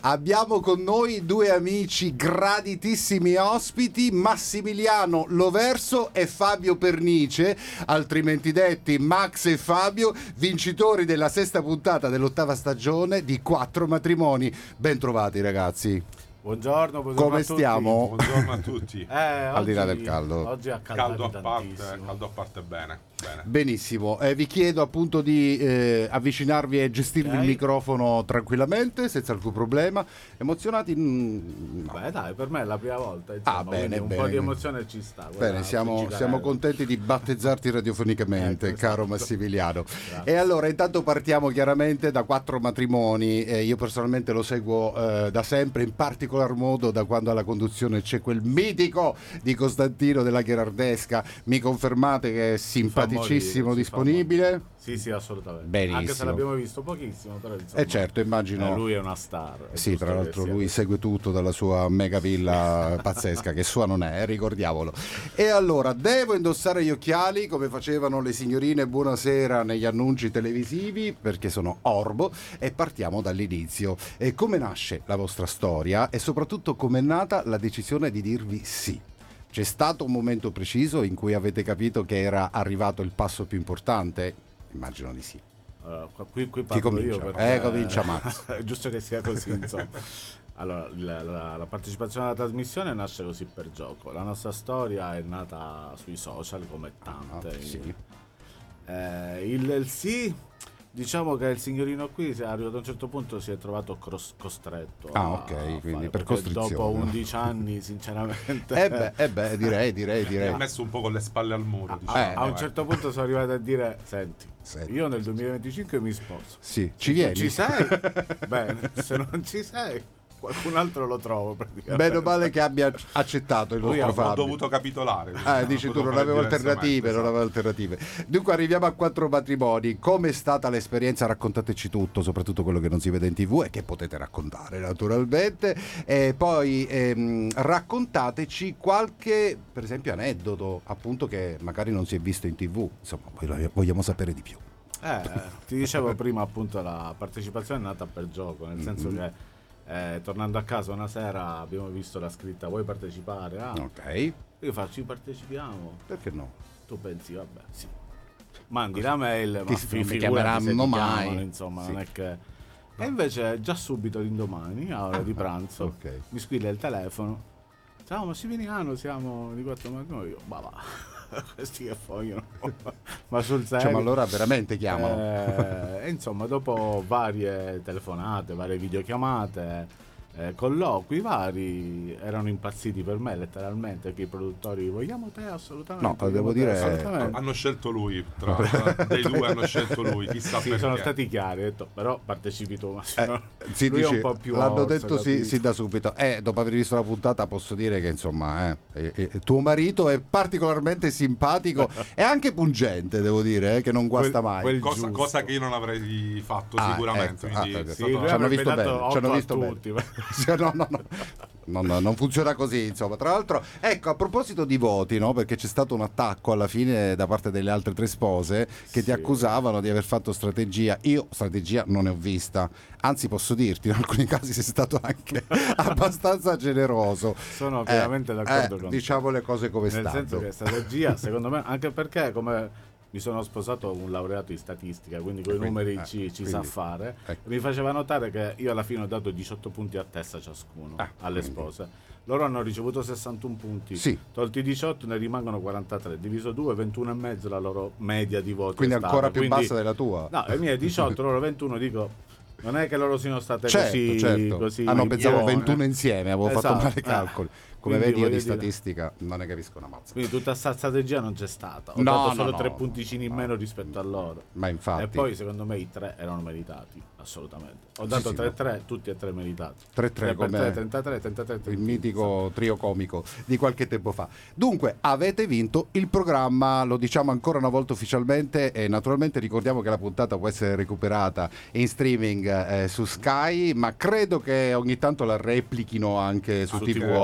Abbiamo con noi due amici graditissimi ospiti, Massimiliano Loverso e Fabio Pernice, altrimenti detti Max e Fabio, vincitori della sesta puntata dell'8ª stagione di Quattro Matrimoni. Ben trovati ragazzi. Buongiorno come stiamo? Buongiorno a tutti. Al di là del caldo. Oggi è Caldo a parte bene. Benissimo, vi chiedo appunto di avvicinarvi e gestirvi il microfono tranquillamente, senza alcun problema. Emozionati? Beh dai, per me è la prima volta, insomma, bene, un bene. po' di emozione ci sta. Bene, siamo contenti di battezzarti radiofonicamente, caro Massimiliano. Grazie. E allora intanto partiamo chiaramente da Quattro Matrimoni. Io personalmente lo seguo da sempre, in particolar modo da quando alla conduzione c'è quel mitico di Costantino della Gherardesca. Mi confermate che è simpaticissimo, disponibile? Sì, assolutamente. Benissimo. Anche se l'abbiamo visto pochissimo, però insomma, Certo, immagino. lui è una star. Sì, tra l'altro lui segue tutto dalla sua mega villa pazzesca, che sua non è, ricordiamolo. E allora, devo indossare gli occhiali come facevano le signorine buonasera negli annunci televisivi, perché sono orbo, e partiamo dall'inizio. E come nasce la vostra storia e soprattutto come è nata la decisione di dirvi sì? C'è stato un momento preciso in cui avete capito che era arrivato il passo più importante? Immagino di sì. Qui Chi parlo comincia? io perché Comincia Max. è giusto che sia così, insomma. Allora, la partecipazione alla trasmissione nasce così per gioco. La nostra storia è nata sui social, come tante. Sì. Il sì, diciamo che il signorino qui, arrivato a un certo punto, si è trovato costretto a quindi fare, per perché costrizione. Dopo 11 anni, sinceramente, direi. Ha messo un po' con le spalle al muro, diciamo. a un certo punto sono arrivato a dire: senti, io nel 2025 mi sposo. Sì, ci vieni? Ci sei? Bene, se non ci sei, qualcun altro lo trovo praticamente. Meno male che abbia accettato il nostro Ho Fabio. dovuto capitolare. Dici tu, non avevo alternative. Dunque arriviamo a Quattro Matrimoni. Com'è stata l'esperienza? Raccontateci tutto, soprattutto quello che non si vede in TV e che potete raccontare naturalmente. E poi raccontateci qualche, per esempio, aneddoto appunto che magari non si è visto in TV. Insomma, vogliamo sapere di più. Ti dicevo prima, appunto, la partecipazione è nata per gioco, nel senso che tornando a casa una sera abbiamo visto la scritta: vuoi partecipare? Ok. Io faccio: partecipiamo. Perché no? Tu pensi, vabbè, sì, mandi la mail, ma non mi chiameranno mai, chiamano, insomma, sì. non è che. E invece già subito l'indomani, a ora di pranzo, mi squilla il telefono: ciao Massimiliano, siamo di Quattro Matrimoni. Io, va. Questi che vogliono, ma sul serio, ma allora veramente chiamano. E insomma, dopo varie telefonate, varie videochiamate, colloqui vari, erano impazziti per me letteralmente, che i produttori: vogliamo te assolutamente. No, devo dire, assolutamente. Hanno scelto lui, dei due hanno scelto lui, chissà perché. Sono stati chiari, ho detto: però partecipi tu, Massimo. Sì, lui dici, è un po' più l'hanno orso, detto sì da subito. Dopo aver visto la puntata posso dire che insomma tuo marito è particolarmente simpatico e anche pungente, devo dire, che non guasta mai. Cosa che io non avrei fatto sicuramente. Ci hanno visto bene, ci hanno visto tutti. No, non funziona così, insomma. Tra l'altro, ecco, a proposito di voti, no? Perché c'è stato un attacco alla fine da parte delle altre tre spose che ti accusavano di aver fatto strategia. Io strategia non ne ho vista, anzi posso dirti, in alcuni casi sei stato anche abbastanza generoso. Sono pienamente d'accordo con te. Diciamo le cose come stanno. Nel senso che strategia, secondo me, anche perché come mi sono sposato un laureato in statistica, quindi con i numeri ci sa fare. Ecco. Mi faceva notare che io alla fine ho dato 18 punti a testa ciascuno alle spose. Loro hanno ricevuto 61 punti, tolti i 18 ne rimangono 43, diviso 2, 21 e mezzo la loro media di voti. Quindi ancora più bassa della tua. No, le mie 18, loro 21, dico, non è che loro siano state certo. così pensavo 21 insieme, avevo fatto male i calcoli. Come quindi, vedi io di statistica non ne capisco una mazza. Quindi tutta questa strategia non c'è stata. Ho dato solo 3 punticini in meno rispetto a loro. Ma infatti. E poi secondo me i 3 erano meritati, assolutamente. Ho dato 3-3, tutti e 3 meritati. 3-3 come 33, il mitico trio comico di qualche tempo fa. Dunque, avete vinto il programma, lo diciamo ancora una volta ufficialmente, e naturalmente ricordiamo che la puntata può essere recuperata in streaming su Sky, ma credo che ogni tanto la replichino anche su TV8. Anche su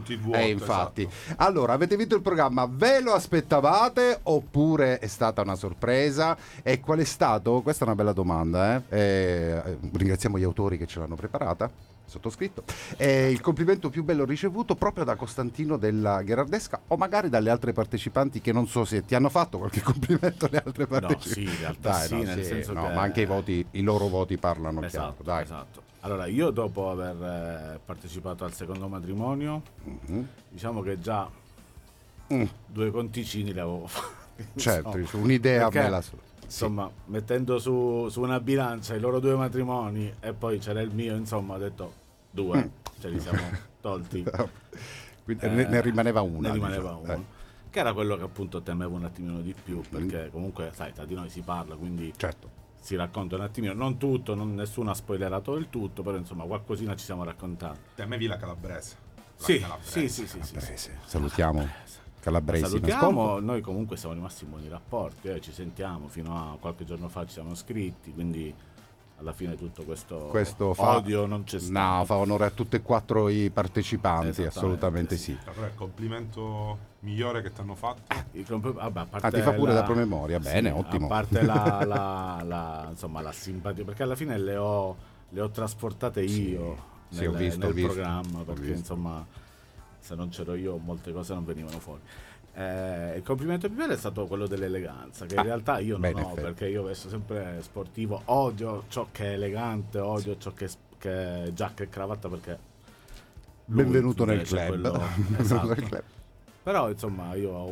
tutti il vuoto. Infatti. Esatto. Allora, avete vinto il programma, ve lo aspettavate oppure è stata una sorpresa? E qual è stato? Questa è una bella domanda. Ringraziamo gli autori che ce l'hanno preparata, sottoscritto. Il complimento più bello ricevuto proprio da Costantino della Gherardesca o magari dalle altre partecipanti, che non so se ti hanno fatto qualche complimento le altre partecipanti. No, sì, in realtà nel senso che... ma anche i loro voti parlano Esatto, chiaro, dai. esatto. Allora, io dopo aver partecipato al secondo matrimonio, diciamo che già 2 conticini li avevo fatti. Certo, un'idea perché, me la insomma, mettendo su una bilancia i loro 2 matrimoni e poi c'era il mio, insomma, ho detto 2, cioè li siamo tolti. Quindi ne rimaneva una. Ne rimaneva uno. Che era quello che appunto temevo un attimino di più, perché comunque, sai, tra di noi si parla, quindi certo, si racconta un attimino, non tutto, nessuno ha spoilerato il tutto, però insomma qualcosina ci siamo raccontati. Temevi la calabrese? Sì. Salutiamo calabresi. Salutiamo, noi comunque siamo rimasti in buoni rapporti, ci sentiamo, fino a qualche giorno fa ci siamo scritti, quindi alla fine tutto questo odio non c'è stato. No, fa onore a tutti e 4 i partecipanti, assolutamente sì. Però è il complimento migliore che ti hanno fatto? Vabbè, a parte ti fa pure da promemoria, bene, ottimo. A parte la simpatia, perché alla fine le ho trasportate io nel programma, perché insomma se non c'ero io molte cose non venivano fuori. Il complimento più bello è stato quello dell'eleganza, che in realtà io non ho, perché io vesto sempre sportivo, odio ciò che è elegante, odio ciò che è giacca e cravatta, perché benvenuto nel club. Esatto. Però insomma io ho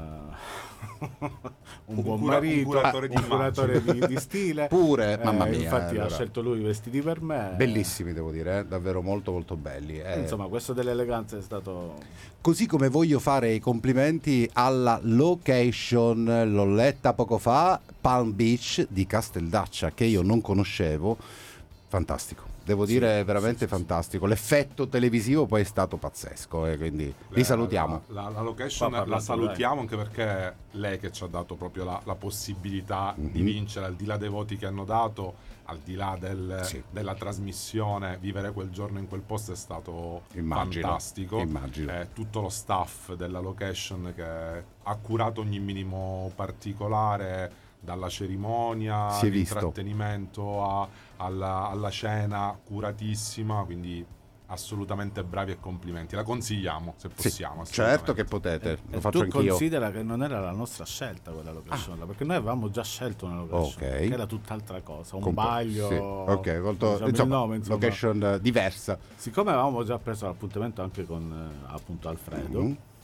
un buon marito, un curatore di stile pure, mamma mia, infatti ha scelto lui i vestiti per me, bellissimi, devo dire, davvero molto molto belli. Insomma, questo dell'eleganza è stato... Così come voglio fare i complimenti alla location, l'ho letta poco fa, Palm Beach di Casteldaccia, che io non conoscevo. Fantastico, devo dire, veramente fantastico. L'effetto televisivo poi è stato pazzesco, quindi li salutiamo. La location la salutiamo anche perché lei che ci ha dato proprio la possibilità di vincere, al di là dei voti che hanno dato, al di là della trasmissione, vivere quel giorno in quel posto è stato fantastico. Immagino. Tutto lo staff della location che ha curato ogni minimo particolare, dalla cerimonia, all'intrattenimento alla cena, curatissima, quindi assolutamente bravi e complimenti. La consigliamo se possiamo. Certo che potete, lo faccio tu anch'io. Considera che non era la nostra scelta quella location, perché noi avevamo già scelto una location, che era tutt'altra cosa, un baglio, il nome, location diversa. Siccome avevamo già preso l'appuntamento anche con appunto Alfredo,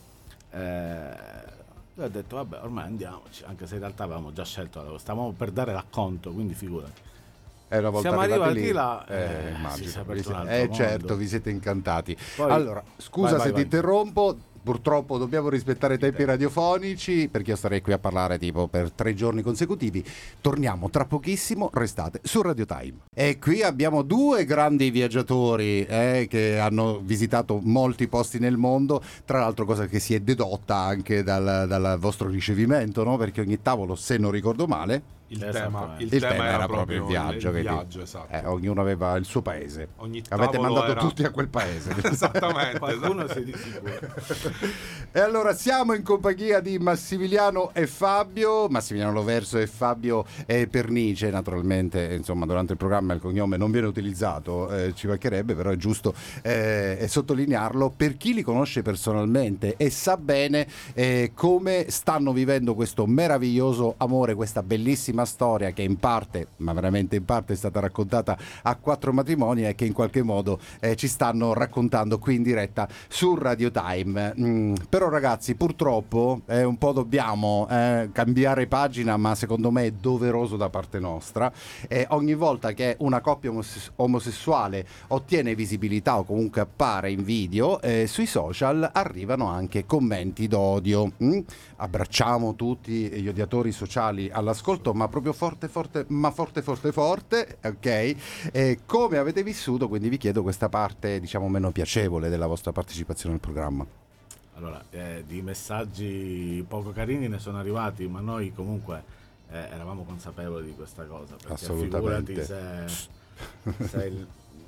lui ha detto vabbè, ormai andiamoci, anche se in realtà avevamo già scelto, stavamo per dare racconto, quindi figurati. Una volta siamo arrivati là, certo, vi siete incantati. Poi, allora, scusa se ti interrompo, purtroppo dobbiamo rispettare i tempi radiofonici, perché io starei qui a parlare tipo per 3 giorni consecutivi. Torniamo tra pochissimo, restate su Radio Time. E qui abbiamo 2 grandi viaggiatori che hanno visitato molti posti nel mondo, tra l'altro cosa che si è dedotta anche dal vostro ricevimento, no? Perché ogni tavolo, se non ricordo male, il tema era proprio il viaggio, esatto. Ognuno aveva il suo paese, avete mandato tutti a quel paese. Esattamente. Qualcuno si dice. E allora siamo in compagnia di Massimiliano e Fabio, Massimiliano Loverso e Fabio Pernice. Naturalmente, insomma, durante il programma il cognome non viene utilizzato, ci mancherebbe, però è giusto sottolinearlo per chi li conosce personalmente e sa bene come stanno vivendo questo meraviglioso amore, questa bellissima storia che in parte, ma veramente in parte, è stata raccontata a 4 matrimoni e che in qualche modo ci stanno raccontando qui in diretta su Radio Time. Però ragazzi, purtroppo un po' dobbiamo cambiare pagina, ma secondo me è doveroso da parte nostra. Ogni volta che una coppia omosessuale ottiene visibilità o comunque appare in video sui social, arrivano anche commenti d'odio. Abbracciamo tutti gli odiatori sociali all'ascolto, ma proprio forte, ok? Come avete vissuto? Quindi vi chiedo questa parte, diciamo, meno piacevole della vostra partecipazione al programma. Allora, di messaggi poco carini ne sono arrivati, ma noi comunque eravamo consapevoli di questa cosa, perché assolutamente. figurati se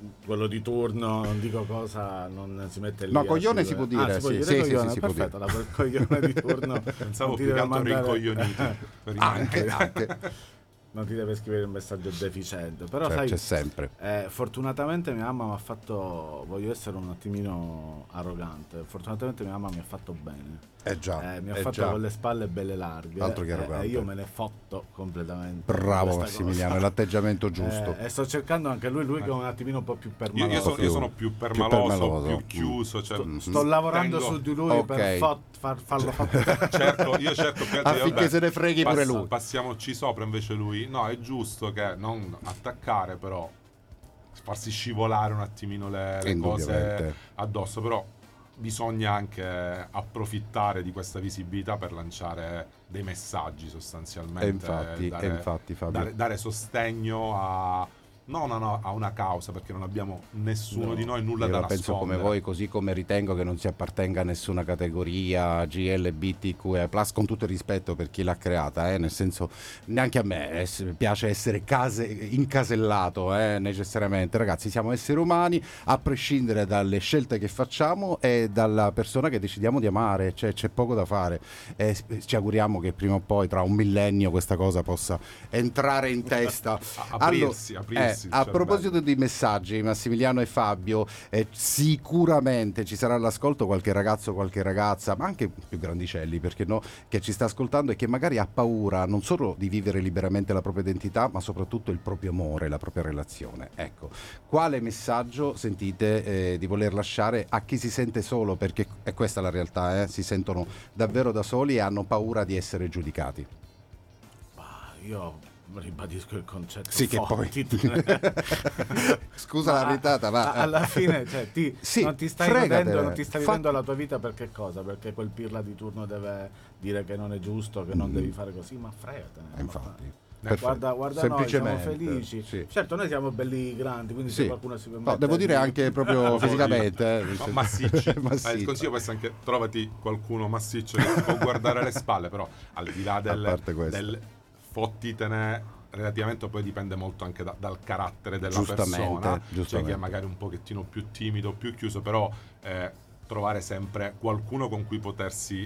quello di turno, non dico cosa, non si mette lì. No, coglione si può dire, si può dire sì, coglione, si può perfetto, quel coglione di turno. Pensavo più che altro rincoglioniti. Anche. Non ti deve scrivere un messaggio deficiente, però sai, c'è sempre. Fortunatamente mia mamma mi ha fatto, voglio essere un attimino arrogante, fortunatamente mia mamma mi ha fatto bene. Mi ha fatto con le spalle belle larghe. Altro che arrogante. E io me ne fotto completamente. Bravo Massimiliano, è l'atteggiamento giusto. E sto cercando anche lui che è un attimino un po' più permaloso. Io sono più permaloso, più chiuso. Cioè, sto lavorando su di lui per farlo fare. Certo, io cerco che affinché se ne freghi pure lui. Passiamoci sopra, invece lui no, è giusto che non attaccare, però farsi scivolare un attimino le cose addosso, però bisogna anche approfittare di questa visibilità per lanciare dei messaggi sostanzialmente. E infatti Fabio, dare sostegno a una causa, perché non abbiamo nessuno di noi nulla da nascondere. Penso come voi, così come ritengo che non si appartenga a nessuna categoria GLBTQIA+, con tutto il rispetto per chi l'ha creata, nel senso, neanche a me piace essere incasellato necessariamente. Ragazzi, siamo esseri umani, a prescindere dalle scelte che facciamo e dalla persona che decidiamo di amare, cioè c'è poco da fare, ci auguriamo che prima o poi, tra un millennio, questa cosa possa entrare in testa. aprirsi. A proposito di messaggi, Massimiliano e Fabio, sicuramente ci sarà all'ascolto qualche ragazzo, qualche ragazza, ma anche più grandicelli, perché no, che ci sta ascoltando e che magari ha paura non solo di vivere liberamente la propria identità, ma soprattutto il proprio amore, la propria relazione. Ecco, quale messaggio sentite di voler lasciare a chi si sente solo, perché è questa la realtà, si sentono davvero da soli e hanno paura di essere giudicati? Io ribadisco il concetto. Sì, che poi scusa la ritata, ma alla fine, cioè, non ti stai vivendo la tua vita per che cosa? Perché quel pirla di turno deve dire che non è giusto, che non devi fare così, ma fregatene. Infatti. Guarda noi siamo felici. Sì. Certo, noi siamo belli grandi, quindi se qualcuno si permette, devo dire anche proprio fisicamente, massicci. Il consiglio può essere anche: trovati qualcuno massiccio che ti può guardare le spalle, però al di là del fottitene, relativamente poi dipende molto anche dal carattere della persona, cioè che è magari un pochettino più timido, più chiuso, però trovare sempre qualcuno con cui potersi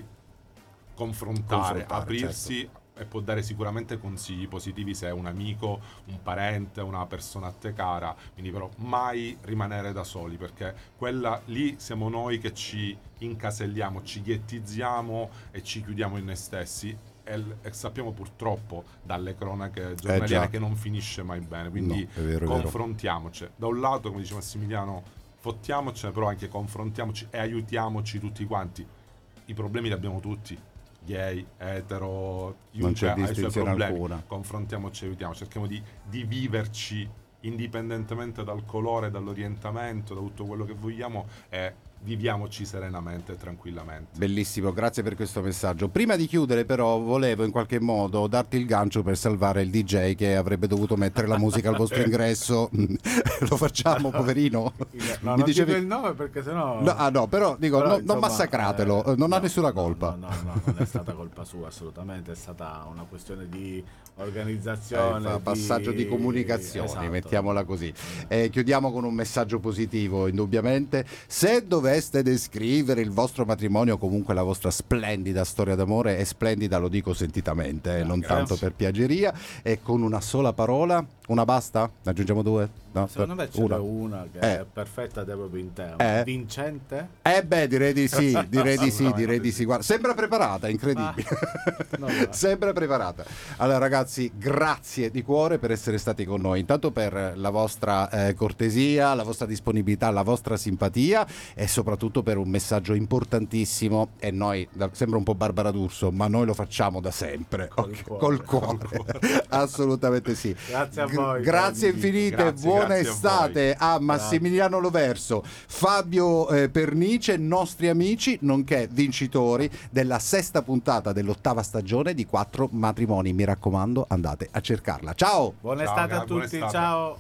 confrontare, aprirsi, certo. E può dare sicuramente consigli positivi se è un amico, un parente, una persona a te cara, quindi però mai rimanere da soli, perché quella lì siamo noi che ci incaselliamo, ci ghettizziamo e ci chiudiamo in noi stessi. E sappiamo purtroppo dalle cronache giornaliere che non finisce mai bene, quindi confrontiamoci. Da un lato, come dice Massimiliano, fottiamocene, però anche confrontiamoci e aiutiamoci tutti quanti. I problemi li abbiamo tutti, gay, etero, non c'è distinzione problemi. Alcuna. Confrontiamoci e aiutiamoci, cerchiamo di viverci indipendentemente dal colore, dall'orientamento, da tutto quello che vogliamo, e viviamoci serenamente e tranquillamente. Bellissimo, grazie per questo messaggio. Prima di chiudere però volevo in qualche modo darti il gancio per salvare il DJ che avrebbe dovuto mettere la musica al vostro ingresso. Lo facciamo, poverino? No, non dicevi il nome perché sennò... No, però dico, però, non massacratelo, non ha nessuna colpa. No, non è stata colpa sua assolutamente, è stata una questione di organizzazione, passaggio di comunicazione, esatto. Mettiamola così. Chiudiamo con un messaggio positivo, indubbiamente. Se doveste descrivere il vostro matrimonio, comunque la vostra splendida storia d'amore, è splendida, lo dico sentitamente, non tanto per piaggeria, e con una sola parola, una basta? Ne aggiungiamo due? No, secondo me c'è una che è perfetta proprio in tema. Vincente? Direi di sì. Guarda, sembra preparata, incredibile. Sembra preparata. Allora ragazzi, grazie di cuore per essere stati con noi, intanto per la vostra cortesia, la vostra disponibilità, la vostra simpatia, e soprattutto per un messaggio importantissimo. E noi, sembra un po' Barbara D'Urso, ma noi lo facciamo da sempre col cuore. Assolutamente sì. Grazie a voi. Grazie infinite, buona estate a Massimiliano Loverso, Fabio Pernice, nostri amici nonché vincitori della 6ª puntata dell'8ª stagione di 4 matrimoni. Mi raccomando, andate a cercarla. Ciao! Buona estate a tutti, ciao!